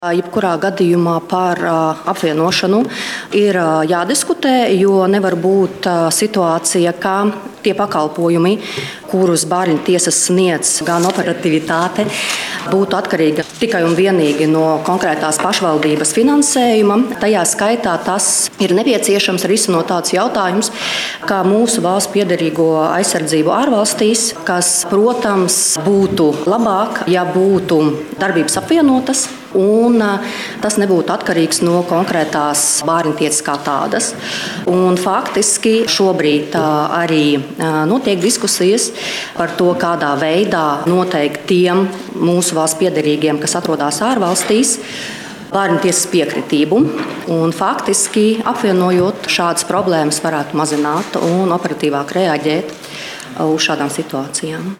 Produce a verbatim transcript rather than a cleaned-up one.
Jebkurā gadījumā par apvienošanu ir jādiskutē, jo nevar būt situācija, ka tie pakalpojumi, kurus bāriņu tiesas sniedz, gan operatīvitāte, būtu atkarīga tikai un vienīgi no konkrētās pašvaldības finansējuma. Tajā skaitā tas ir nepieciešams risinot tādus jautājumus, kā mūsu valsts piederīgo aizsardzību ārvalstīs, kas, protams, būtu labāk, ja būtu darbības apvienotas. Un tas nebūtu atkarīgs no konkrētās bāriņu tiesas kā tādas. Un faktiski šobrīd arī notiek diskusijas par to, kādā veidā noteikt tiem mūsu valsts piederīgiem, kas atrodas ārvalstīs, bāriņu tiesas piekritību. Un faktiski apvienojot šādas problēmas varētu mazināt un operatīvāk reaģēt uz šādām situācijām.